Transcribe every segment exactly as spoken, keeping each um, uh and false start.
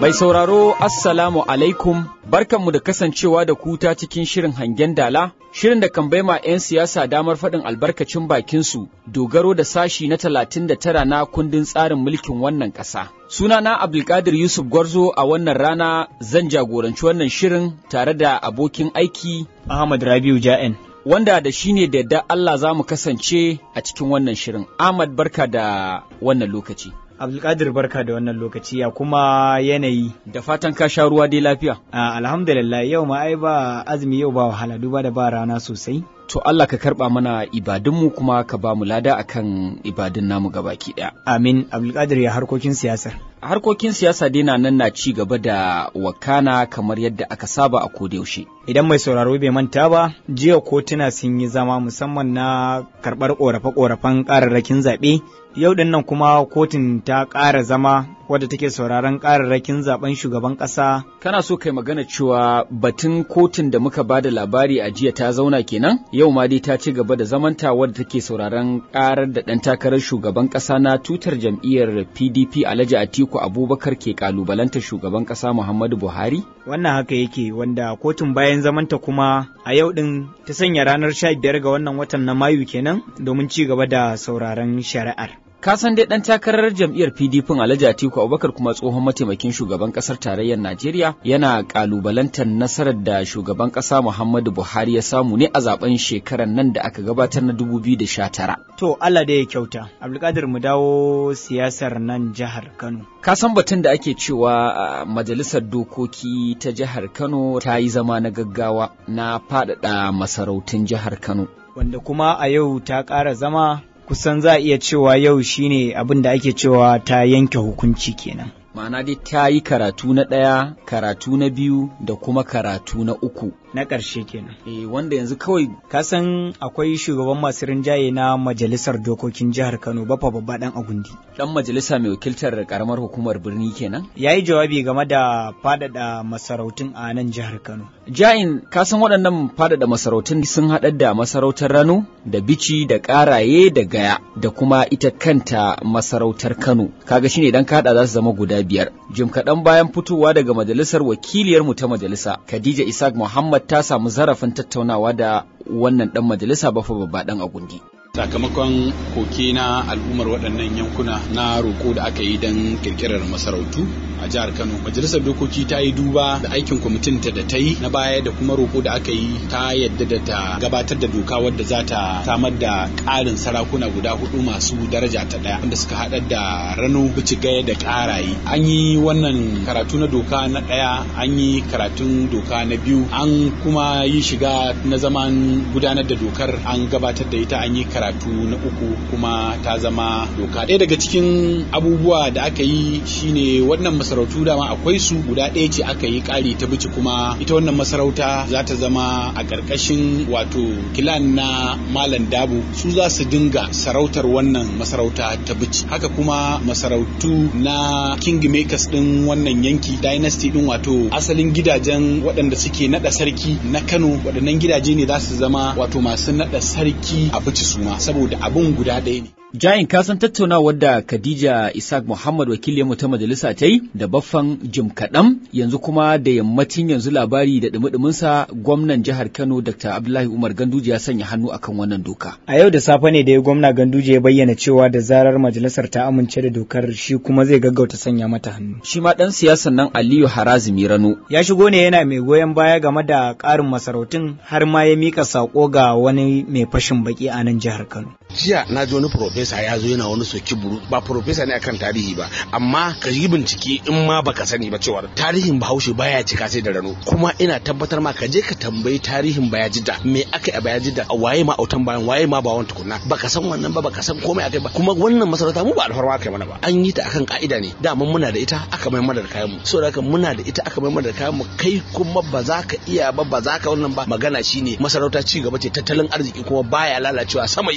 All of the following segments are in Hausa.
Mai sauraro Assalamu alaikum, barkanmu da kasancewa da ku ta cikin shirin hangen dala, shirin da kan baima 'yan siyasa damar faɗin albarkacin bakinsu dogaro da sashi na talatin da tara na kundin tsarin mulkin wannan ƙasa. Sunana Abdulkadir Yusuf Gwarzo, a wannan rana zan jagoranci wannan shirin tare da abokin aiki Ahmad Rabiu Ja'en. Wanda da shi ne da yadda Allah za mu kasance a cikin wannan shirin. Ahmad, barka da wannan lokaci. Abdulkadir, barka da wannan lokaci, ya kuma yanayi. Da fatan ka sha ruwa dai lafiya. Ah, alhamdulillah, yau ma ai ba azumi, yau ba wahala, duba da ba rana sosai. To Allah ka karɓa mana ibadunmu kuma ka ba mu lada akan ibadun namu gabaki ɗaya. Amin. Abdulkadir, ya harkokin siyasar. A harkokin siyasa dai na nan na ci gaba da wakana kamar yadda aka saba a kodayaushe. Idan mai sauraro bai manta ba, jiya kotuna sun yi zama musamman na karɓar ƙorafe-ƙorafen ƙararrakin zaɓe. Yau ɗin nan kuma kotun ta ƙara zama wadda take sauraron ƙararrakin zaben shugaban ƙasa. Kana so kai magana cewa batun kotun da muka bada labari a jiya ta zauna kenan? Yau ma dai ta ci gaba da zamanta wadda take sauraron ƙarar da ɗan takarar shugaban ƙasa na tutar jam'iyyar P D P Alhaji Atiku Abubakar ke ƙalubalantar shugaban ƙasa Muhammadu Buhari? Wannan haka yake, wanda kotun bayan zamanta kuma a yau ɗin ta sanya ranar sha biyar ga wannan watan na Mayu kenan domin ci gaba da sauraron shari'ar. Ka san dai ɗan takarar jam'iyyar P D P Alhaji Atiku Abubakar kuma tsohon mataimakin shugaban ƙasar tarayyar Najeriya yana ƙalubalantar nasarar da shugaban ƙasa Muhammadu Buhari ya samu ne a zaben shekarar nan da aka gabatar na dubu biyu da sha tara. To Allah da ya kyauta. Abdulkadir, mu dawo siyasar nan jihar Kano. Ka san batun da ake cewa majalisar dokoki ta jihar Kano ta yi zama na gaggawa na faɗaɗa masarautun jihar Kano. Wanda kuma a yau ta ƙara zama kusan za a iya cewa yau shine abin da ake cewa ta yanke hukunci kenan. Ma'ana dai ta yi karatu na ɗaya, karatu na biyu da kuma karatu na uku. Na ƙarshe kenan. Eh, wanda yanzu kawai ka san akwai shugaban masu rinjaye na majalisar dokokin jihar Kano, Baffa Babba Dan Agundi. Dan majalisa mai wakiltar karamar hukumar birni kenan. Ya yi jawabi game da faɗaɗa masarautun a nan jihar Kano. Ja'in, ka san waɗannan faɗaɗa masarautun sun haɗar da masarautar Rano, da Bici, da Ƙaraye, da Gaya, da kuma ita kanta masarautar Kano. Kaga shine idan ka haɗa za su zama guda biyar. Jim kaɗan bayan fitowa daga majalisar, wakiliyarmu ta majalisa Khadija Isaac Muhammad ta samu zarafin tattaunawa da wannan ɗan majalisa Baffa Babba Dan Agundi. Sakamakon koke na al'ummar waɗannan yankuna na roƙo da aka yi don ƙirƙirar masarautu a jihar Kano, majalisar dokoki ta yi duba da aikin kwamitin ta da ta yi na baya da kuma roƙo da aka yi, ta yadda da ta gabatar da doka wadda za ta samar da ƙarin sarakuna guda hudu masu daraja ta ɗaya wanda suka haɗar da Rano, Bici, Gaya da Ƙaraye. An yi wannan karatu na doka na ɗaya, an yi karatun doka na biyu, an kuma yi shiga na zaman gudanar da dokar, an gabatar da ita, an yi karatu na uku kuma ta zama doka. Ɗaya daga cikin abubuwa da aka yi shine wannan masarautu dama akwai su, guda ɗaya ce aka yi ƙari ta Bici, kuma ita wannan masarauta za ta zama a ƙarƙashin wato kilan na Malam Dabo, su za su dinga sarautar wannan masarauta ta Bici. Haka kuma masarautu na kingmakers ɗin wannan yanki, dynasty ɗin, wato asalin gidajen waɗanda suke naɗa sarki na Kano, waɗannan gidaje ne za su zama wato masu naɗa sarki a Bici su ma, saboda abun guda ɗaya ne. Jayin, ka san tattaunawar da Khadija Isaac Muhammad wakiliyarmu ta majalisa ta yi da Baffan Jim kaɗan, yanzu kuma da yammacin yanzu labari da ɗumi-ɗuminsa gwamnan jihar Kano Doctor Abdullahi Umar Ganduje ya sanya hannu akan wannan doka. A yau da safe ne da ya gwamna Ganduje ya bayyana cewa da zarar majalisar ta amince da dokar shi kuma zai gaggauta sanya mata hannu. Shi ma ɗan siyasan nan Aliyu Harazimi Rano ya shigo ne yana mai goyon baya game da ƙarin masarautun, har ma ya mika saƙo ga wani mai fashin baki a nan jihar Kano. Jiya na ji wani profesa ya zo yana wani soki buru, ba profesa ne akan tarihi ba, amma ka yi bincike in ma baka sani ba cewa tarihin Bahaushe baya cika sai da Rano. Kuma ina tabbatar ma ka je ka tambayi tarihin Bayajidda, me aka yi a Bayajidda, waye ma autan bayan, waye ma bawan tukunna, baka san wannan ba, baka san komai akai ba. Kuma wannan masarauta mu ba alfarma aka yi mana ba, an yi ta akan ka'ida ne, dama muna da ita aka mai mana da kayan mu, saboda haka muna da ita aka mai mana da kayan mu, kai kuma ba za ka iya ba, ba za ka wannan ba. Magana shine masarauta ci gaba ce, tattalin arziki kuma baya lalacewa, sama yake yi,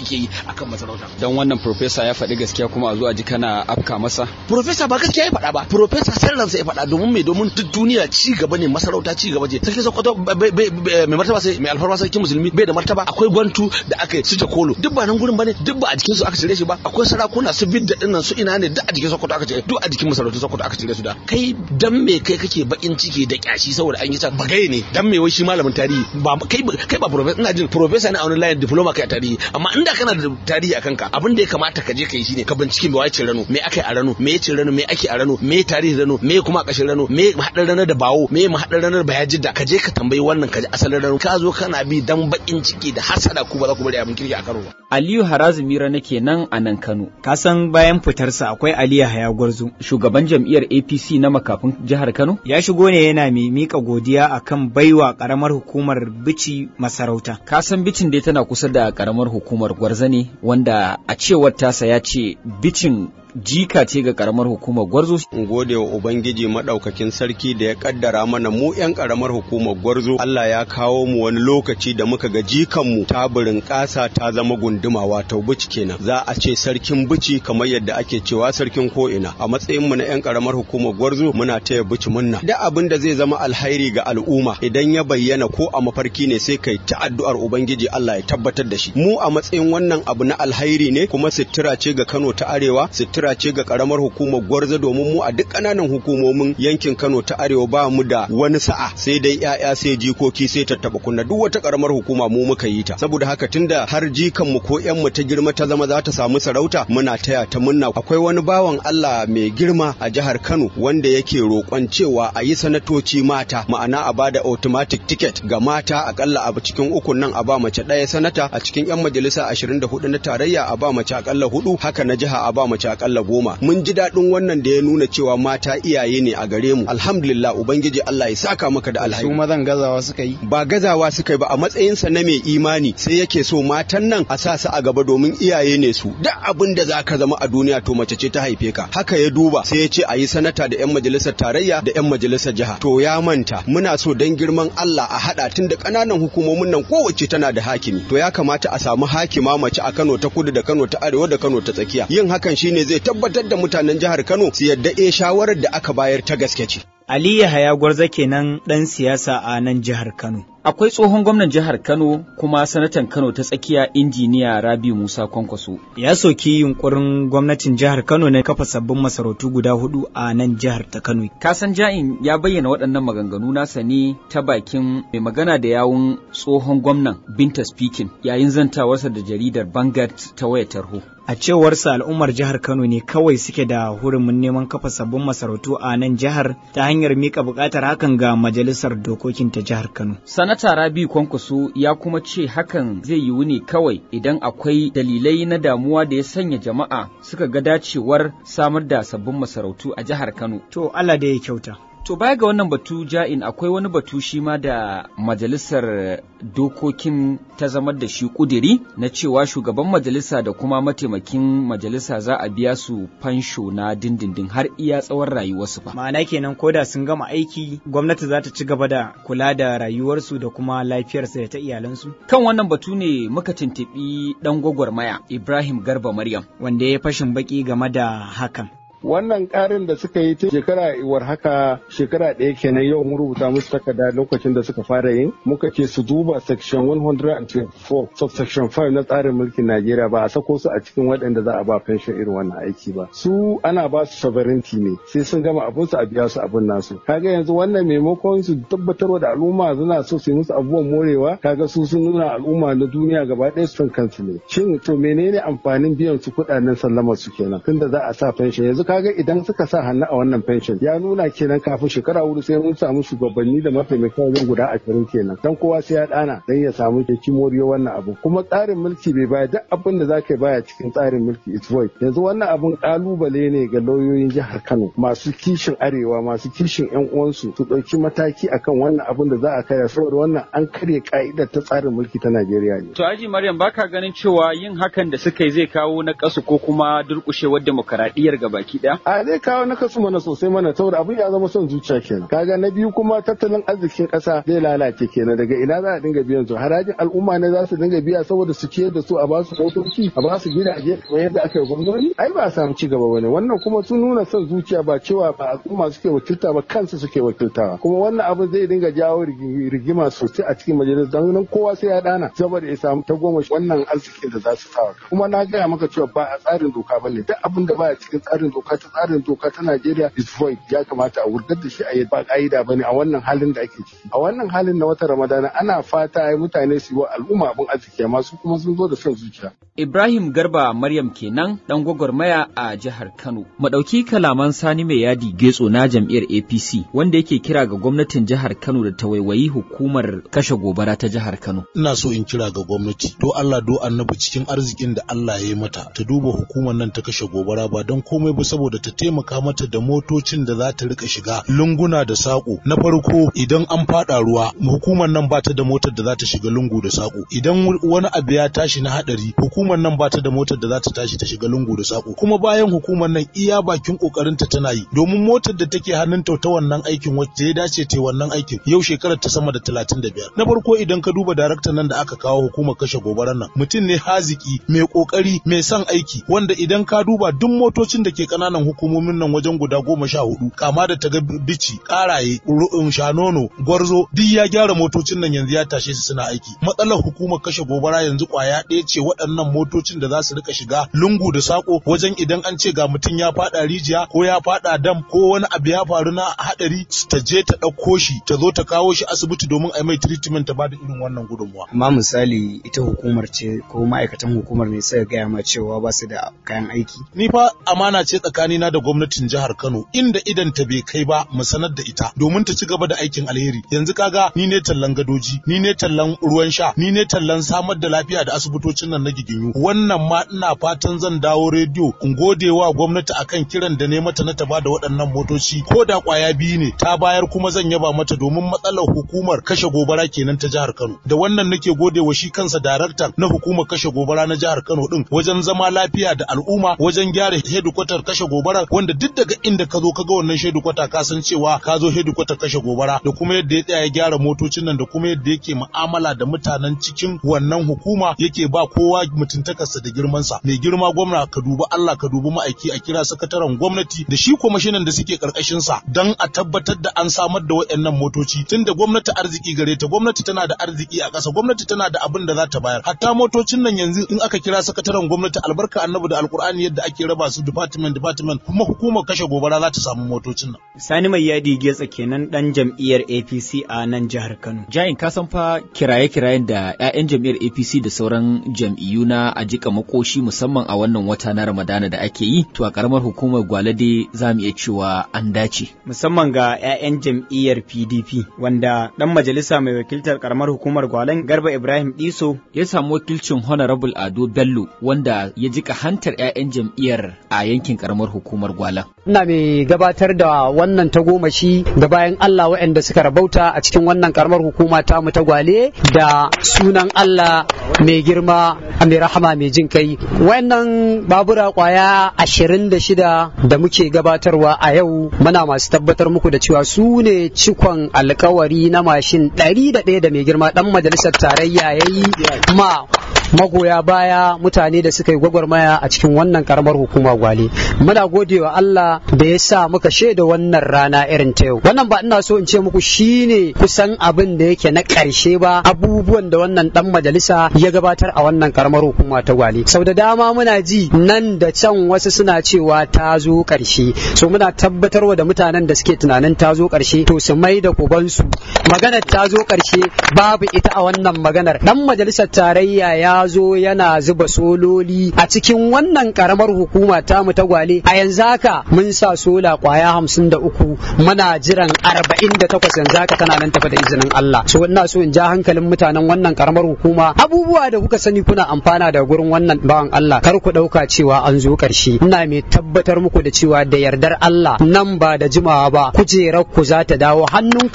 akan masarauta. Dan wannan professor ya faɗi gaskiya kuma a zo a ji kana afka masa. Professor ba gaskiya ya faɗa ba. Professor sallansa ya faɗa domin me domin duk duniya ci gaba ne masarauta ci gaba ce. Sarki Sokoto mai martaba sai mai alfarma sarki musulmi bai da martaba akwai gwantu da aka yi su kolo duk ba nan gurin bane duk ba a jikin su aka cire shi ba akwai sarakuna su bidda dinnan su ina ne duk a jikin Sokoto aka cire duk a jikin masarautar Sokoto aka cire su da kai dan me kai kake bakin ciki da kyashi saboda an yi ta bagai ne dan me wai shi malamin tarihi ba kai kai ba professor ina jin professor ne a wani line diploma kai a tarihi amma inda kana da tarihi akan ka abin da ya kamata ka je kai shine ka bincike me wai ce rano me akai a rano me ya ce rano me ake a rano me tarihi rano me kuma kashin rano me mahadar rano da bawo me mahadar rano da bayajidda ka je ka tambayi wannan ka ji asalin rano ka zo kana bi dan bakin ciki da hasada ku ba za ku bari abin kirki a Kano ba. Aliyu Harazumi Rana kenan a nan Kano. Ka san bayan fitarsa akwai Aliyu Haya Gwarzo, shugaban jam'iyyar A P C na makafin jihar Kano. Ya shigo ne yana mai mika godiya akan baiwa karamar hukumar Bichi masarauta. Ka san Bicin dai tana kusa da karamar hukumar Gwarza ne wanda a cewar tasa ya ce Bicin jika ce ga karamar hukumar Gwarzo. In gode wa Ubangiji madaukakin sarki da ya kaddara mana mu yan karamar hukumar Gwarzo. Allah ya kawo mu wani lokaci da muka ga jikan mu ta burin kasa ta zama gunduma wato Bichi kenan. Za a ce sarkin Bichi kamar yadda ake cewa sarkin ko ina. A matsayin mu na yan karamar hukumar Gwarzo muna taya Bichi munna. Da abin da zai zama alhairi ga al'umma idan ya bayyana ko a mafarki ne sai kai ta addu'ar Ubangiji Allah ya tabbatar da shi. Mu a matsayin wannan abu na alhairi ne kuma sitira ce ga Kano ta Arewa, sitira ce ga karamar hukumar Gwarza domin mu a duk kananan hukumomin yankin Kano ta Arewa ba mu da wani sa'a sai dai yaya sai jikoki sai tattaba kunna duk wata karamar hukuma mu muka yi ta saboda haka tunda har jikan mu ko yan mu ta girma ta zama za ta samu sarauta muna taya ta munna. Akwai wani bawan Allah mai girma a jihar Kano wanda yake roƙon cewa a yi sanatoci mata ma'ana a bada automatic ticket ga mata akalla a cikin ukun nan a ba mace ɗaya sanata a cikin yan majalisa ashirin da hudu na tarayya a ba mace akalla hudu haka na jiha a ba mace akalla goma. Mun ji daɗin wannan da ya nuna cewa mata iyaye ne a gare mu. Alhamdulillah Ubangiji Allah ya saka maka da alhaji. Su mazan gazawa suka yi? Ba gazawa suka yi ba a matsayinsa na mai imani sai yake so matan nan a sa su a gaba domin iyaye ne su. Duk abin da za ka zama a duniya to mace ce ta haife ka. Haka ya duba sai ya ce a yi sanata da 'yan majalisar tarayya da 'yan majalisar jiha. To ya manta muna so dan girman Allah a haɗa tun da ƙananan hukumomin nan kowace tana da hakimi. To ya kamata a samu hakima mace a Kano ta kudu da Kano ta arewa da Kano ta tsakiya. Yin hakan shine zai tabbatar da mutanen jihar Kano su yadda e shawarar da aka bayar ta gaske ce. Ali Yahaya Gwarza kenan dan siyasa a nan jihar Kano. Akwai tsohon gwamnan jihar Kano kuma sanatan Kano ta tsakiya injiniya Rabi Musa Kwankwaso. Ya soki yunkurin gwamnatin jihar Kano na kafa sabbin masarautu guda hudu a nan jihar ta Kano. Kasan Ja'in ya bayyana waɗannan maganganu nasa ne ta bakin mai magana da yawun tsohon gwamnan Binta Speaking yayin zantawarsa da jaridar Vanguard ta wayar tarho. A cewarsa al'ummar jihar Kano ne kawai suke da hurumin neman kafa sabbin masarautu a nan jihar ta hanyar mika bukatar hakan ga majalisar dokokin ta jihar Kano. Sanata Rabi Kwankwaso ya kuma ce hakan zai yiwu ne kawai idan akwai dalilai na damuwa da ya sanya jama'a suka ga dacewar samar da sabbin masarautu a jihar Kano. To Allah da ya kyauta. To baya ga wannan batu Ja'in akwai wani batu shi ma da majalisar dokokin ta zamar da shi kudiri na cewa shugaban majalisa da kuma mataimakin majalisa za a biya su fansho na dindindin har iya tsawon rayuwarsu fa. Ma'ana kenan koda sun gama aiki gwamnati za ta ci gaba da kula da rayuwarsu da kuma lafiyarsu da ta iyalansu. Kan wannan batu ne muka tuntuɓi ɗan gwagwarmaya Ibrahim Garba Maryam wanda ya fashin baki game da hakan. Wannan ƙarin da suka yi tun shekara iwar haka shekara ɗaya kenan yau mun rubuta musu takarda lokacin da suka fara yin muka ce su duba section one hundred twenty-four subsection five na tsarin mulkin Najeriya ba a sako su a cikin waɗanda za a ba pension irin wannan aiki ba su ana ba su sovereignty ne sai sun gama abun su a biya su abun nasu kaga yanzu wannan maimakon su tabbatarwa da al'umma suna so su yi musu abubuwan morewa kaga su sun nuna al'umma na duniya gaba ɗaya su san kansu ne shin to menene amfanin biyan su kuɗaɗen sallamar su kenan tunda za a sa pension yanzu kaga idan suka sa hannu a wannan pension ya nuna kenan kafin shekara hudu sai mun samu shugabanni da mataimakan wajen guda ashirin kenan dan kowa sai ya dana dan ya samu keki moriyo wannan abu kuma tsarin mulki bai baya duk abin da zaka baya cikin tsarin mulki it's void yanzu wannan abun kalubale ne ga lauyoyin jihar Kano masu kishin arewa masu kishin yan uwansu su dauki mataki akan wannan abun da za a kai saboda wannan an karya ka'idar ta tsarin mulki ta Najeriya ne to Haji Maryam baka ganin cewa yin hakan da suka yi zai kawo na kasu ko kuma durkushewar demokaradiyyar gabaki baki daya? A zai kawo nakasu mana sosai mana saboda abin ya zama son zuciya kenan. Kaga na biyu kuma tattalin arzikin ƙasa zai lalace kenan daga ina za a dinga biyan su harajin al'umma ne za su dinga biya saboda su ciyar da su a basu motoci a basu gidaje kamar yadda aka yi gwamnati ai ba a samu ci gaba bane wannan kuma sun nuna son zuciya ba cewa ba al'umma suke wakilta ba kansu suke wakiltawa kuma wannan abu zai dinga jawo rigima sosai a cikin majalis don nan kowa sai ya dana saboda ya samu ta goma wannan arzikin da za su sawa kuma na gaya maka cewa ba a tsarin doka bane duk abin da baya cikin tsarin doka ta tsarin doka ta Najeriya is void ya kamata a wurgar da shi a yi ba ka'ida bane a wannan halin da ake ciki a wannan halin na wata Ramadana ana fata ai mutane su yi wa al'umma abin arziki amma su kuma sun zo da son zuciya. Ibrahim Garba Maryam kenan dan gwagwarmaya a jihar Kano. Madauki kalaman Sani Mai Yadi Getso na jam'iyyar A P C wanda yake kira ga gwamnatin jihar Kano da ta waiwayi hukumar kashe gobara ta jihar Kano. Ina so in kira ga gwamnati do Allah do annabi cikin arzikin da Allah ya yi mata ta duba hukumar nan ta kashe gobara ba don komai ba saboda ta taimaka mata da motocin da za ta rika shiga lunguna da sako. Na farko idan an fada ruwa hukumar nan ba ta da motar da za ta shiga lungu da sako. Idan wani abu ya tashi na hadari hukumar nan ba ta da motar da za ta tashi ta shiga lungu da sako. Kuma bayan hukumar nan iya bakin kokarinta tana yi domin motar da take hannunta ta wannan aikin wacce ya dace ta wannan aikin yau shekarar ta sama da talatin da biyar. Na farko idan ka duba daraktan nan da aka kawo hukumar kashe gobarar nan mutum ne haziki mai kokari mai son aiki wanda idan ka duba duk motocin da ke kananan hukumomin nan wajen guda goma sha hudu kama da taga bici karaye ru'un shanono gwarzo duk ya gyara motocin nan yanzu ya tashe su suna aiki. Matsalar hukumar kashe gobara yanzu kwaya ɗaya ce waɗannan motocin da za su rika shiga lungu da sako wajen idan an ce ga mutum ya fada rijiya ko ya fada dam ko wani abu ya faru na hadari ta je ta ɗauko shi ta zo ta kawo shi asibiti domin a mai treatment ta bada irin wannan gudunmuwa. Amma misali ita hukumar ce ko ma'aikatan hukumar ne suka gaya ma cewa ba su da kayan aiki. Ni fa amana ce tsakanina da gwamnatin jihar Kano inda idan ta bai kai ba mu sanar da ita domin ta ci gaba da aikin alheri. Yanzu kaga ni ne tallan gadoji, ni ne tallan ruwan sha, ni ne tallan samar da lafiya da asibitocin nan na giginyu. Wannan ma ina fatan zan dawo rediyo in gode wa gwamnati akan kiran da ne mata na ta bada waɗannan motoci ko da kwaya biyu ne ta bayar kuma zan yaba mata domin matsalar hukumar kashe gobara kenan ta jihar Kano. Da wannan nake gode wa shi kansa daraktan na hukumar kashe gobara na jihar Kano din wajen zama lafiya da al'umma wajen gyara hedikwatar kashe gobara wanda duk daga inda ka zo ka ga wannan hedikwata ka san cewa ka zo hedikwatar kashe gobara da kuma yadda ya tsaya ya gyara motocin nan da kuma yadda yake mu'amala da mutanen cikin wannan hukuma yake ba kowa mutuntakarsa da girmansa. Mai girma gwamna ka dubi Allah ka dubi ma'aiki a kira sakataren gwamnati da shi kwamishinan da suke karkashin sa dan a tabbatar da an samar da wayannan motoci tunda gwamnati arziki gare ta gwamnati tana da arziki a ƙasa gwamnati tana da abin da za ta bayar hatta motocin nan yanzu in aka kira sakataren gwamnati albarka annabi da alkur'ani yadda ake raba su department department kuma hukumar kashe gobara za ta samu motocin nan. Sani Mai Yadi Getsa kenan dan jam'iyyar A P C a nan jihar Kano. Jayin ka san fa kiraye-kirayen da 'ya'yan jam'iyyar A P C da sauran jam'iyyu na a jika makoshi musamman a wannan wata na Ramadana da ake yi to a karamar hukumar Gwalade za mu iya cewa an dace. Musamman ga 'ya'yan jam'iyyar P D P wanda dan majalisa mai wakiltar karamar hukumar Gwalan Garba Ibrahim Diso ya samu wakilcin Honorable Ado Bello wanda ya jika hantar 'ya'yan jam'iyyar a yankin karamar hukumar Gwalan. Ina mai gabatar da wannan tagomashi ga bayan Allah waɗanda suka rabauta a cikin wannan karamar hukuma ta mu ta Gwale da sunan Allah mai girma mai rahama mai jin kai. Wannan babura kwaya ashirin da shida da muke gabatarwa a yau muna masu tabbatar muku da cewa su ne cikon alkawari na mashin ɗari da ɗaya da mai girma ɗan majalisar tarayya ya yi ma magoya baya mutane da suka yi gwagwarmaya a cikin wannan karamar hukuma Gwale. Muna godewa Allah da ya sa muka shaida wannan rana irin ta yau. Wannan ba ina so in ce muku shine kusan abin da yake na ƙarshe ba abubuwan da wannan dan majalisa ya gabatar a wannan karamar hukuma ta Gwale. Sau da dama muna ji nan da can wasu suna cewa ta zo ƙarshe. So muna tabbatarwa da mutanen da suke tunanin ta zo ƙarshe to su mai da kubansu. Maganar ta zo ƙarshe babu ita a wannan maganar. Dan majalisar tarayya ya zo yana zuba sololi a cikin wannan karamar hukuma ta mu ta Gwale. A yanzu haka mun sa sola kwaya hamsin da uku muna jiran arba'in da takwas yanzu haka tana nan tafi da izinin Allah. So ina so in ja hankalin mutanen wannan karamar hukuma abubuwa da kuka sani kuna amfana da gurin wannan bawan Allah kar ku dauka cewa an zo karshe. Ina mai tabbatar muku da cewa da yardar Allah nan ba da jimawa ba kujerar ku za ta dawo hannunku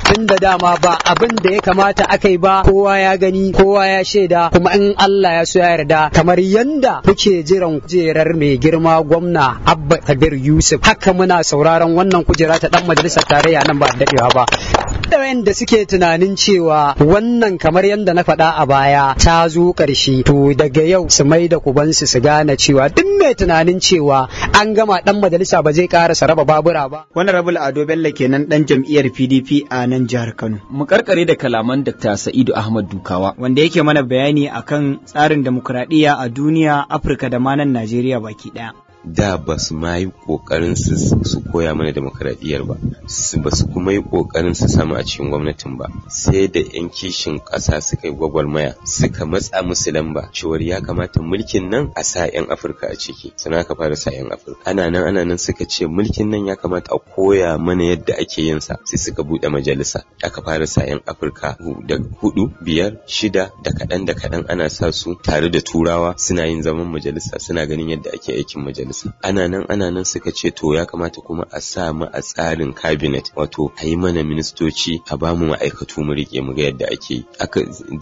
tunda dama ba abin da ya kamata aka yi ba, kowa ya gani kowa ya shaida, kuma in Allah ya so ya yarda kamar yanda kuke jiran kujerar mai girma gwamna Abba Kabir Yusuf, haka muna sauraron wannan kujera ta dan majalisar tarayya nan ba dadewa ba. Da wayanda suke tunanin cewa wannan kamar yanda na faɗa a baya ta zo ƙarshe, to daga yau su mai da kubansu su gane cewa duk mai tunanin cewa an gama dan majalisa ba zai ƙarasa raba babura ba. Honorable Ado Bello kenan dan jam'iyyar P D P a nan jihar Kano. Mu karkare da kalaman Dakta Sa'idu Ahmad Dukawa wanda yake mana bayani akan tsarin demokuraɗiyya a duniya, Afirka da ma nan Najeriya baki ɗaya. Da ba su ma yi ƙoƙarin su koya mana demokradiyyar ba, ba su kuma yi ƙoƙarin su samu a cikin gwamnatin ba, sai da 'yan kishin ƙasa suka yi gwagwarmaya suka matsa musu lamba cewar ya kamata mulkin nan a sa 'yan Afirka a ciki, sannan aka fara sa 'yan Afirka. Ana nan ana nan suka ce mulkin nan ya kamata a koya mana yadda ake yin sa, sai suka buɗe majalisa aka fara sa 'yan Afirka da hudu biyar shida da kaɗan da kaɗan ana sa su tare da turawa suna yin zaman majalisa suna ganin yadda ake aikin majalisa. Ana nan ana nan suka ce to ya kamata kuma a sa mu a tsarin cabinet, wato a yi mana ministoci a ba mu ma'aikatu mu rike mu ga yadda ake yi. Aka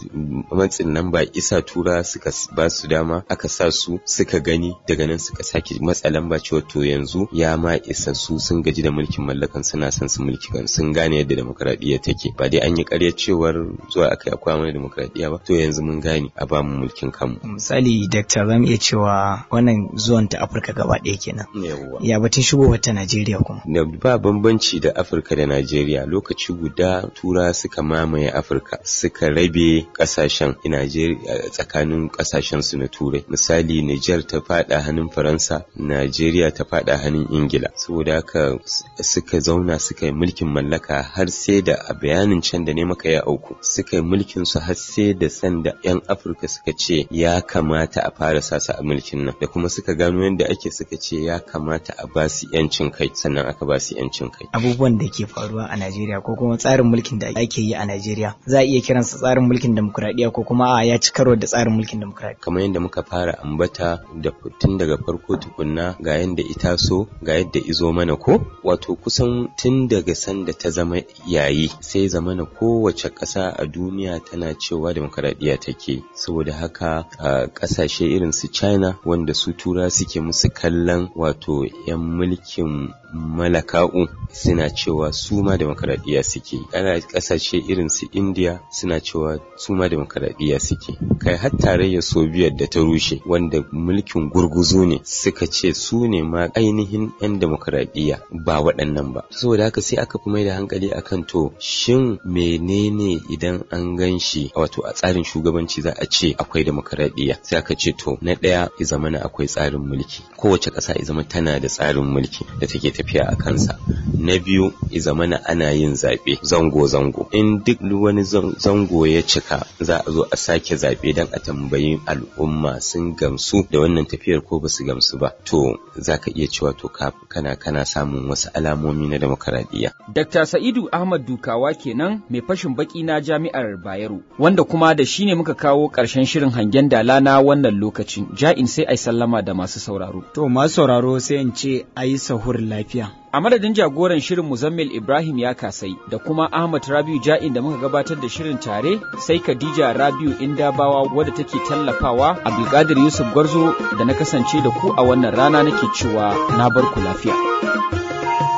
matsin nan ba isa tura suka ba su dama aka sa su suka gani, daga nan suka sake matsa lamba cewa to yanzu ya ma isa su sun gaji da mulkin mallakan suna son su mulki kan sun gane yadda demokradiyya take, ba dai an yi ƙarya cewar zuwa aka yi akwai mana demokradiyya ba, to yanzu mun gane a ba mu mulkin kanmu. Misali Dakta zamu iya cewa wannan zuwan ta Afirka gaba ɗaya kenan. Ya batun shigowar ta Najeriya kuma. Ba bambanci da Afirka da Najeriya, lokaci guda tura suka mamaye Afirka suka rabe kasashen Najeriya tsakanin kasashen su na Turai. Misali Niger ta fada hannun Faransa, Najeriya ta fada hannun Ingila. Saboda haka suka zauna suka yi mulkin mallaka har sai da a bayanin can da ne maka ya auku. Suka yi mulkin su har sai da sanda 'yan Afirka suka ce ya kamata a fara sasa a mulkin nan, da kuma suka gano yadda ake suka ce ya kamata a ba su yancin kai, sannan aka ba su yancin kai. Abubuwan da ke faruwa a Najeriya ko kuma tsarin mulkin da ake yi a Najeriya za a iya kiransa tsarin mulkin demokuraɗiyya ko kuma a ya ci karo da tsarin mulkin demokuraɗiyya. Kamar yadda muka fara ambata da tun daga farko tukunna ga yadda ita so ga yadda izo mana ko, wato kusan tun daga sanda ta zama yayi sai zamana kowace ƙasa a duniya tana cewa demokuraɗiyya take. Saboda haka a ƙasashe irin su China wanda su tura suke musu kallon wato 'yan mulkin malaka'u suna cewa su ma demokradiyya suke. Ana kasashe irin su India suna cewa su ma demokradiyya suke. Kai har tarayyar Soviet da ta rushe wanda mulkin gurguzu ne suka ce su ne ma ainihin 'yan demokradiyya ba waɗannan ba. Saboda haka sai aka fi mai da hankali akan to shin menene idan an gan shi wato a tsarin shugabanci za a ce akwai demokradiyya, sai aka ce to na ɗaya ya zamana akwai tsarin mulki, kowace ƙasa ya zama tana da tsarin mulki da take tafiya a kansa. Na biyu ya zamana ana yin zaɓe zango-zango, in duk wani zango ya cika za a zo a sake zaɓe don a tambayi al'umma sun gamsu da wannan tafiyar ko ba su gamsu ba, to za ka iya cewa to kana kana samun wasu alamomi na demokaradiyya. Dakta Sa'idu Ahmad Dukawa kenan mai fashin baki na Jami'ar Bayero, wanda kuma da shi ne muka kawo ƙarshen shirin hangen dala na wannan lokacin. Ja'in sai ai sallama da masu sauraro. To masu sauraro sai in ce ayi sahur lafiya. A madadin jagoran shirin Muzammil Ibrahim ya kasai da kuma Ahmad Rabiu Ja'in da muka gabatar da shirin tare, sai Khadija Rabiu Indabawa wadda take tallafawa, Abdulkadir Yusuf Gwarzo da na kasance da ku a wannan rana nake cewa na bar ku lafiya.